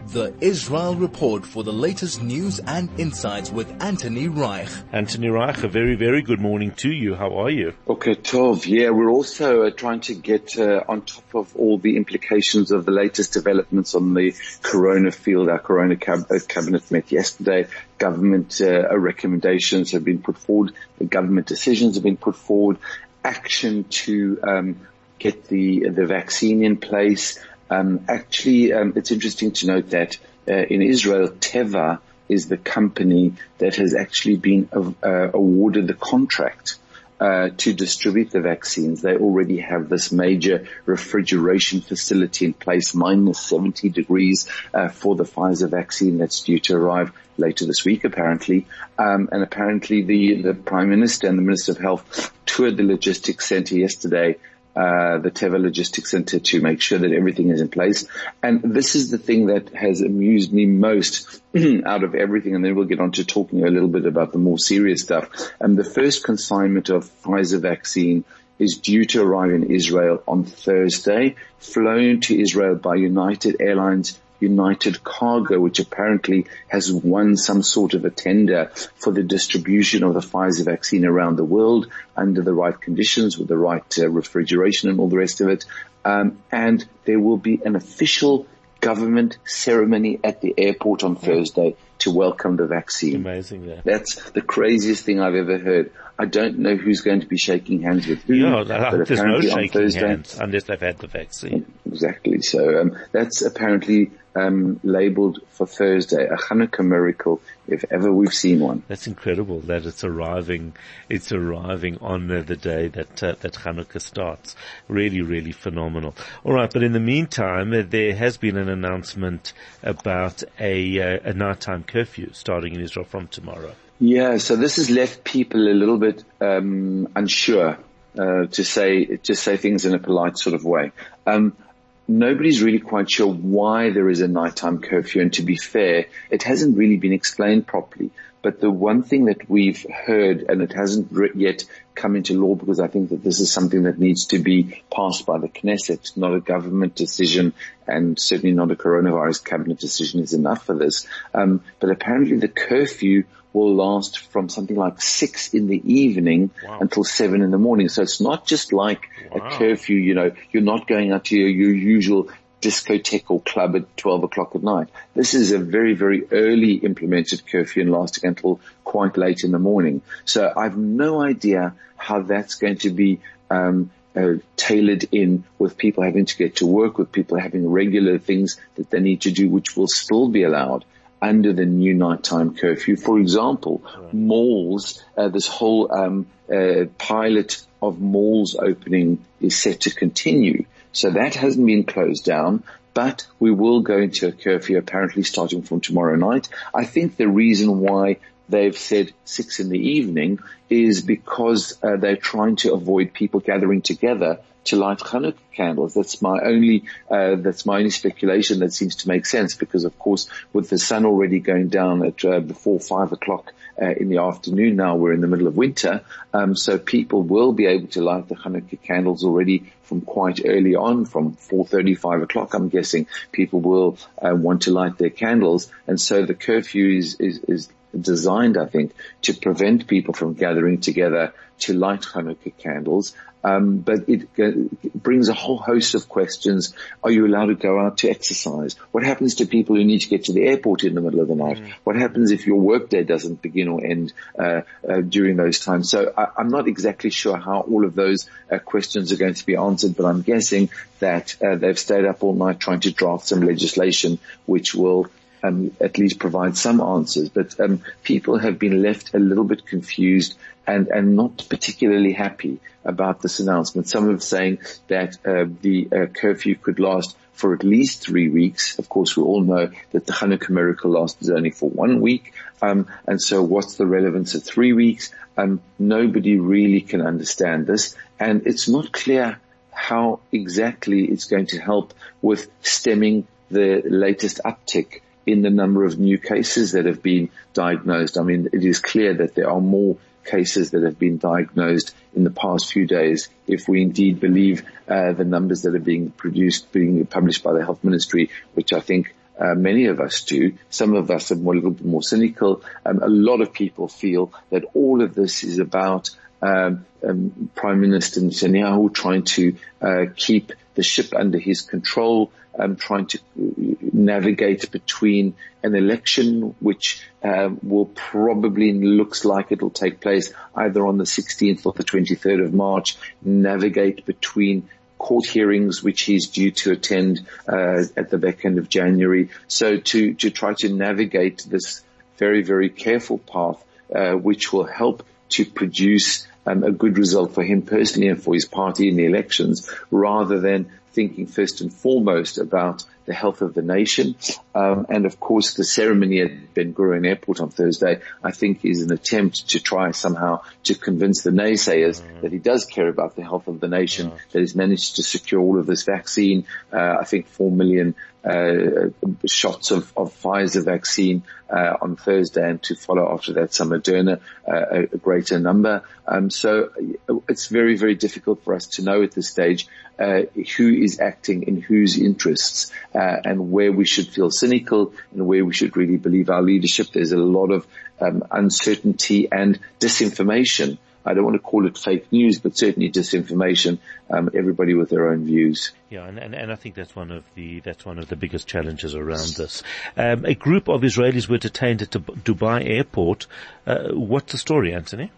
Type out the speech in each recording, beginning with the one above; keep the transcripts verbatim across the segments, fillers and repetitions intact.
The Israel Report for the latest news and insights with Anthony Reich. Anthony Reich, a very, very good morning to you. How are you? Okay, Tov. Yeah, we're also uh, trying to get uh, on top of all the implications of the latest developments on the corona field. Our corona cab- uh, cabinet met yesterday. Government uh, recommendations have been put forward. The government decisions have been put forward. Action to um, get the the vaccine in place. Um, actually, um, it's interesting to note that uh, in Israel, Teva is the company that has actually been uh, awarded the contract uh, to distribute the vaccines. They already have this major refrigeration facility in place, minus seventy degrees uh, for the Pfizer vaccine that's due to arrive later this week, apparently. Um, and apparently the, the Prime Minister and the Minister of Health toured the logistics center yesterday, Uh, the Teva Logistics Center, to make sure that everything is in place. And this is the thing that has amused me most out of everything. And then we'll get on to talking a little bit about the more serious stuff. And the first consignment of Pfizer vaccine is due to arrive in Israel on Thursday, flown to Israel by United Airlines United Cargo, which apparently has won some sort of a tender for the distribution of the Pfizer vaccine around the world under the right conditions with the right uh, refrigeration and all the rest of it. Um, and there will be an official government ceremony at the airport on Thursday to welcome the vaccine. Amazing, yeah. That's the craziest thing I've ever heard. I don't know who's going to be shaking hands with who. Yeah, but there's no shaking Thursday, hands unless they've had the vaccine. Exactly. So um, that's apparently um, labeled for Thursday, a Hanukkah miracle, if ever we've seen one. That's incredible that it's arriving. It's arriving on uh, the day that uh, that Hanukkah starts. Really, really phenomenal. All right, but in the meantime, uh, there has been an announcement about a uh, a nighttime curfew starting in Israel from tomorrow. Yeah, so this has left people a little bit um, unsure, uh, to say to say things in a polite sort of way. Um, nobody's really quite sure why there is a nighttime curfew, and to be fair, it hasn't really been explained properly. But the one thing that we've heard, and it hasn't yet come into law, because I think that this is something that needs to be passed by the Knesset, not a government decision, and certainly not a coronavirus cabinet decision is enough for this. Um, but apparently the curfew will last from something like six in the evening wow. until seven in the morning. So it's not just like wow. a curfew, you know, you're not going out to your, your usual discotheque or club at twelve o'clock at night. This is a very, very early implemented curfew and lasting until quite late in the morning. So I've no idea how that's going to be um uh, tailored in with people having to get to work, with people having regular things that they need to do, which will still be allowed under the new nighttime curfew. For example, right. malls, uh, this whole um uh, pilot of malls opening is set to continue. So that hasn't been closed down, but we will go into a curfew apparently starting from tomorrow night. I think the reason why they've said six in the evening is because uh, they're trying to avoid people gathering together to light Hanukkah candles. That's my only, uh, that's my only speculation that seems to make sense, because of course with the sun already going down at uh, before five o'clock uh, in the afternoon, now we're in the middle of winter, um, so people will be able to light the Hanukkah candles already from quite early on, from four thirty, five o'clock, I'm guessing people will uh, want to light their candles. And so the curfew is, is, is designed, I think, to prevent people from gathering together to light Hanukkah candles. Um, but it, it brings a whole host of questions. Are you allowed to go out to exercise? What happens to people who need to get to the airport in the middle of the night? Mm. What happens if your workday doesn't begin or end uh, uh, during those times? So I, I'm not exactly sure how all of those uh, questions are going to be answered, but I'm guessing that uh, they've stayed up all night trying to draft some legislation which will Um, at least provide some answers. But um, people have been left a little bit confused and, and not particularly happy about this announcement. Some are saying that uh, the uh, curfew could last for at least three weeks. Of course, we all know that the Hanukkah miracle lasted only for one week. Um, and so what's the relevance of three weeks? Um, nobody really can understand this. And it's not clear how exactly it's going to help with stemming the latest uptick in the number of new cases that have been diagnosed. I mean, it is clear that there are more cases that have been diagnosed in the past few days, if we indeed believe uh, the numbers that are being produced, being published by the Health Ministry, which I think Uh, many of us do. Some of us are more, a little bit more cynical. Um, a lot of people feel that all of this is about um, um, Prime Minister Netanyahu trying to uh, keep the ship under his control, um, trying to navigate between an election which uh, will probably looks like it will take place either on the sixteenth or the twenty-third of March, navigate between court hearings which he's due to attend uh, at the back end of January. So to, to try to navigate this very, very careful path uh, which will help to produce um, a good result for him personally and for his party in the elections, rather than thinking first and foremost about the health of the nation. Um, and of course, the ceremony at Ben Gurion Airport on Thursday, I think, is an attempt to try somehow to convince the naysayers mm. that he does care about the health of the nation, mm. that he's managed to secure all of this vaccine. Uh, I think four million uh, shots of, of Pfizer vaccine uh, on Thursday, and to follow after that some Moderna, uh, a greater number. Um, so it's very, very difficult for us to know at this stage uh, who is acting in whose interests. Uh, and where we should feel cynical and where we should really believe our leadership. There's a lot of um, uncertainty and disinformation. I don't want to call it fake news, but certainly disinformation. Um, everybody with their own views. Yeah, and, and, and I think that's one of the that's one of the biggest challenges around this. Um, a group of Israelis were detained at Dubai Airport. Uh, what's the story, Anthony?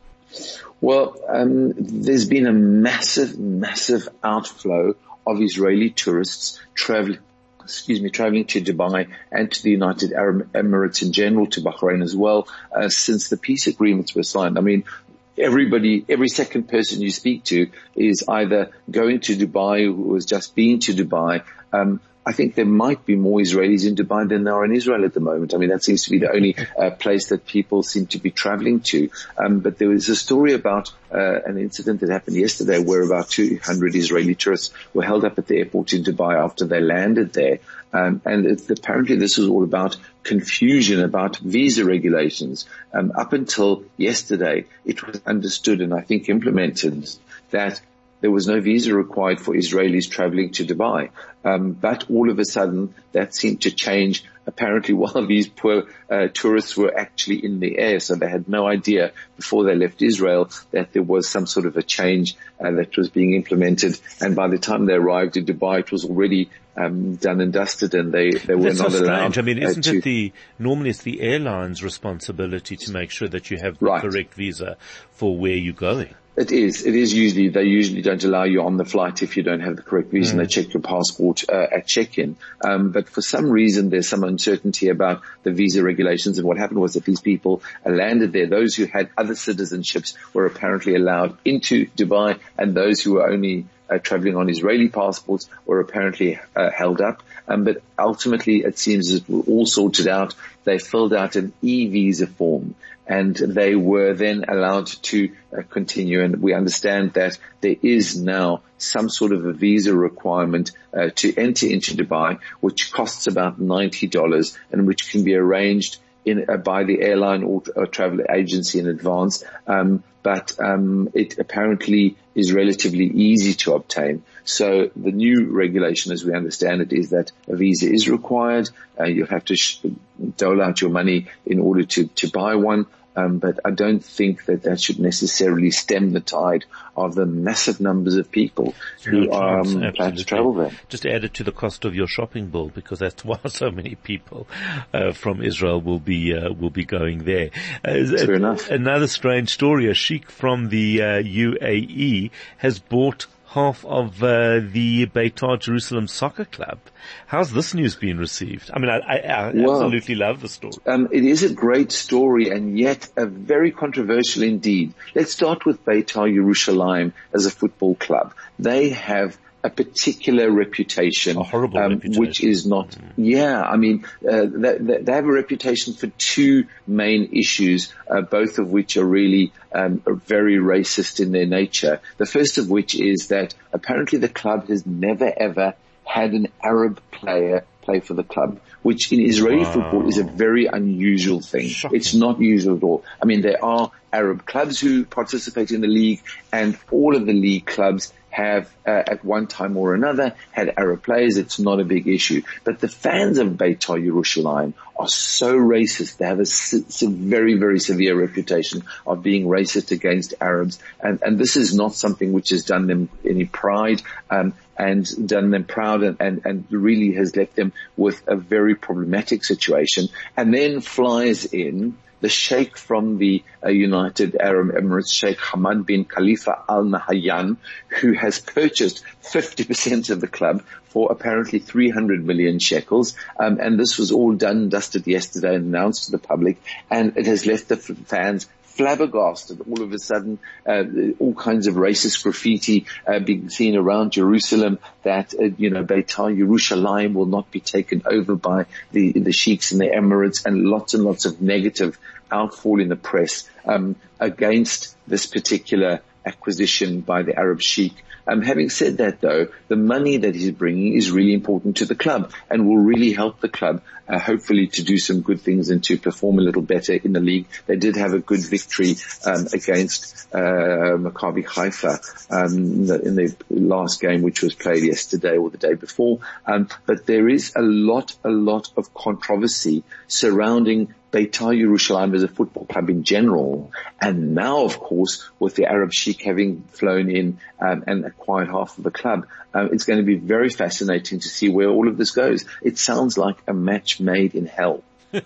Well, um, there's been a massive, massive outflow of Israeli tourists traveling, excuse me, traveling to Dubai and to the United Arab Emirates in general, to Bahrain as well, uh, since the peace agreements were signed. I mean, everybody, every second person you speak to is either going to Dubai or has just been to Dubai. Um, I think there might be more Israelis in Dubai than there are in Israel at the moment. I mean, that seems to be the only uh, place that people seem to be traveling to. Um, but there was a story about uh, an incident that happened yesterday where about two hundred Israeli tourists were held up at the airport in Dubai after they landed there. Um, and it, apparently this was all about confusion about visa regulations. Um, up until yesterday, it was understood and I think implemented that there was no visa required for Israelis traveling to Dubai. Um, but all of a sudden, that seemed to change, apparently while these poor uh, tourists were actually in the air. So they had no idea before they left Israel that there was some sort of a change uh, that was being implemented. And by the time they arrived in Dubai, it was already um, done and dusted, and they, they were That's not so allowed. strange. I mean, isn't uh, to, it the, normally it's the airline's responsibility to make sure that you have the right. correct visa for where you're going? It is. It is usually, they usually don't allow you on the flight if you don't have the correct visa. Mm. They check your passport uh, at check-in. Um, but for some reason, there's some uncertainty about the visa regulations. And what happened was that these people landed there. Those who had other citizenships were apparently allowed into Dubai, and those who were only uh, traveling on Israeli passports were apparently uh, held up. Um, but ultimately, it seems it was all sorted out. They filled out an e-visa form, and they were then allowed to uh, continue. And we understand that there is now some sort of a visa requirement uh, to enter into Dubai, which costs about ninety dollars and which can be arranged in uh, by the airline or, or travel agency in advance. Um, but um, it apparently is relatively easy to obtain. So the new regulation, as we understand it, is that a visa is required. Uh, you have to sh- dole out your money in order to, to buy one. Um, but I don't think that that should necessarily stem the tide of the massive numbers of people who no are chance, um, planning to travel there. Just add it to the cost of your shopping bill, because that's why so many people uh, from Israel will be uh, will be going there. Uh, Fair enough. Another strange story: a sheikh from the uh, U A E has bought half of uh, the Beitar Jerusalem soccer club. How's this news been received? I mean, I, I, I well, absolutely love the story. Um, it is a great story, and yet a very controversial indeed. Let's start with Beitar Jerusalem as a football club. They have a particular reputation, a horrible um, reputation, which is not, mm. yeah, I mean, uh, they, they have a reputation for two main issues, uh, both of which are really um, are very racist in their nature. The first of which is that apparently the club has never ever had an Arab player play for the club, which in Israeli wow. football is a very unusual thing. Shocking. It's not usual at all. I mean, there are Arab clubs who participate in the league, and all of the league clubs have uh, at one time or another had Arab players. It's not a big issue. But the fans of Beitar Yerushalayim are so racist. They have a, a very, very severe reputation of being racist against Arabs. And, and this is not something which has done them any pride, um, and done them proud, and, and, and really has left them with a very problematic situation. And then flies in the Sheikh from the uh, United Arab Emirates, Sheikh Hamad bin Khalifa Al Nahyan, who has purchased fifty percent of the club for apparently three hundred million shekels. Um, and this was all done and dusted yesterday and announced to the public. And it has left the f- fans flabbergasted. All of a sudden, uh, all kinds of racist graffiti uh, being seen around Jerusalem, that, uh, you know, Beitar Yerushalayim will not be taken over by the, the sheiks in the Emirates, and lots and lots of negative outfall in the press um, against this particular acquisition by the Arab sheikh. Um, having said that, though, the money that he's bringing is really important to the club and will really help the club, uh, hopefully to do some good things and to perform a little better in the league. They did have a good victory um, against uh, Maccabi Haifa um, in, the, in the last game, which was played yesterday or the day before. Um, but there is a lot, a lot of controversy surrounding Beitar Yerushalayim as a football club in general, and now, of course, with the Arab sheikh having flown in um, and acquired half of the club, um, it's going to be very fascinating to see where all of this goes. It sounds like a match made in hell.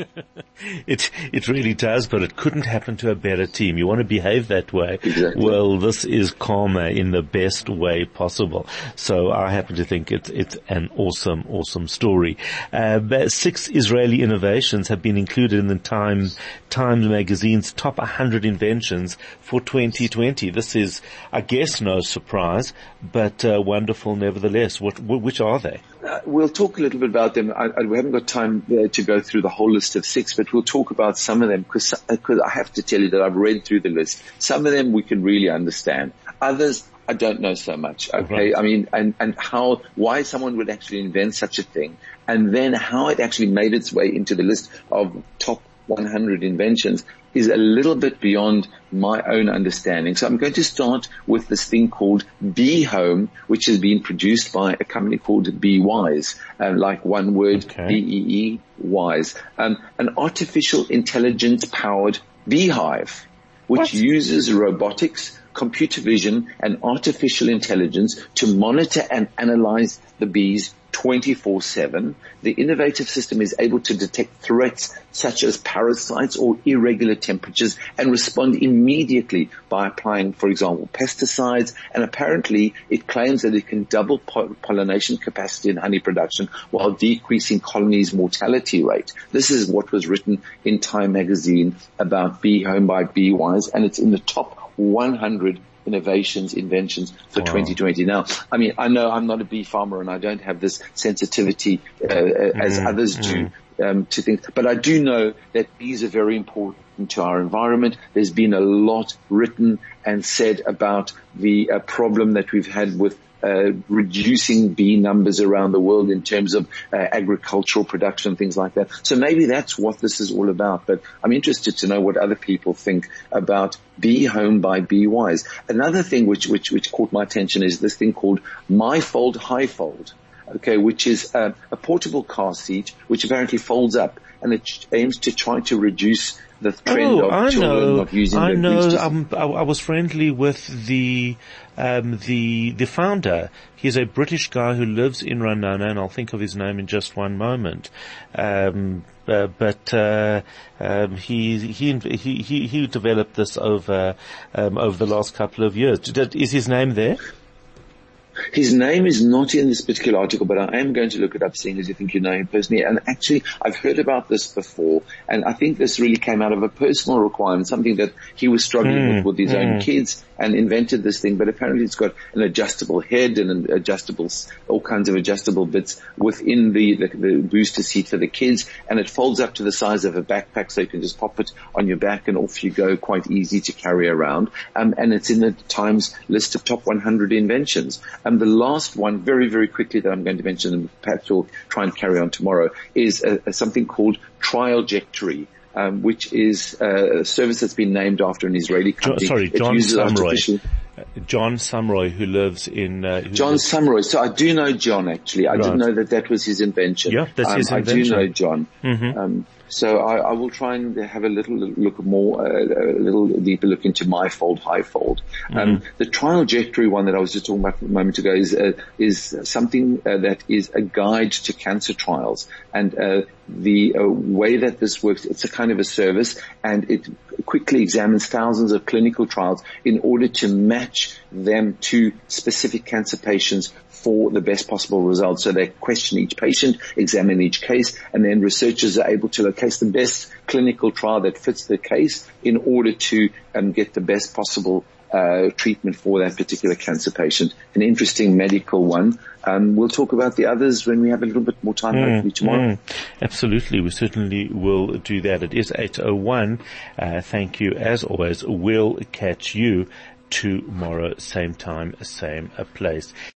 It it really does, but it couldn't happen to a better team. You want to behave that way. Exactly. Well, this is karma in the best way possible. So I happen to think it's it's an awesome, awesome story. Uh, six Israeli innovations have been included in the Time Times magazine's top one hundred inventions for twenty twenty. This is, I guess, no surprise, but uh, wonderful nevertheless. What, which are they? Uh, we'll talk a little bit about them. I, I, we haven't got time uh, to go through the whole list of six, but we'll talk about some of them, because because I have to tell you that I've read through the list. Some of them we can really understand. Others I don't know so much. Okay, right. I mean, and and how why someone would actually invent such a thing, and then how it actually made its way into the list of top one hundred inventions is a little bit beyond my own understanding. So I'm going to start with this thing called Bee Home, which has been produced by a company called Bee Wise, uh, like one word, okay. B E E Wise, um, an artificial intelligence powered beehive, which what? uses robotics, computer vision, and artificial intelligence to monitor and analyze the bees twenty-four seven. The innovative system is able to detect threats such as parasites or irregular temperatures and respond immediately by applying, for example, pesticides. And apparently it claims that it can double po- pollination capacity in honey production while decreasing colonies' mortality rate. This is what was written in Time magazine about Bee Home by Bee Wise, and it's in the top one hundred innovations, inventions for wow. twenty twenty. Now, I mean, I know I'm not a bee farmer and I don't have this sensitivity uh, mm, as others mm. do um, to think, but I do know that bees are very important to our environment. There's been a lot written and said about the uh, problem that we've had with Uh, reducing bee numbers around the world in terms of uh, agricultural production, things like that. So maybe that's what this is all about. But I'm interested to know what other people think about Bee Home by Bee Wise. Another thing which which which caught my attention is this thing called MyFold Highfold. Okay, which is uh, a portable car seat which apparently folds up, and it aims to try to reduce the trend oh, of I children know, not using I their know. boots. Um, I, I was friendly with the um, the the founder. He's a British guy who lives in Ranana, and I'll think of his name in just one moment. Um, uh, but uh, um, he, he he he he developed this over um, over the last couple of years. Is his name there? His name is not in this particular article, but I am going to look it up, seeing as you think you know him personally. And actually, I've heard about this before, and I think this really came out of a personal requirement, something that he was struggling mm, with with his mm. own kids, and invented this thing. But apparently it's got an adjustable head and an adjustable, all kinds of adjustable bits within the, the, the booster seat for the kids, and it folds up to the size of a backpack, so you can just pop it on your back and off you go, quite easy to carry around. Um, and it's in the Times list of top one hundred inventions. Um, the last one, very, very quickly, that I'm going to mention, and perhaps we'll try and carry on tomorrow, is a, a something called Trialjectory, um, which is a service that's been named after an Israeli company. Sorry, John Samroy. John Sumroy, who lives in uh, who John lives Sumroy. So I do know John, actually. I Right. didn't know that that was his invention. Yeah, that's um, his I invention. do know John. Mhm. Um, so I, I will try and have a little look more, uh, a little deeper look into MyFold, HighFold. Um, the trajectory one that I was just talking about a moment ago is uh, is something uh, that is a guide to cancer trials, and uh, the uh, way that this works, it's a kind of a service, and it quickly examines thousands of clinical trials in order to match them to specific cancer patients for the best possible results. So they question each patient, examine each case, and then researchers are able to locate the best clinical trial that fits the case in order to um, get the best possible uh, treatment for that particular cancer patient. An interesting medical one. Um, we'll talk about the others when we have a little bit more time, Mm, hopefully tomorrow. mm. Absolutely, we certainly will do that. It is eight oh one. Uh, thank you as always. We'll catch you tomorrow, same time, same place.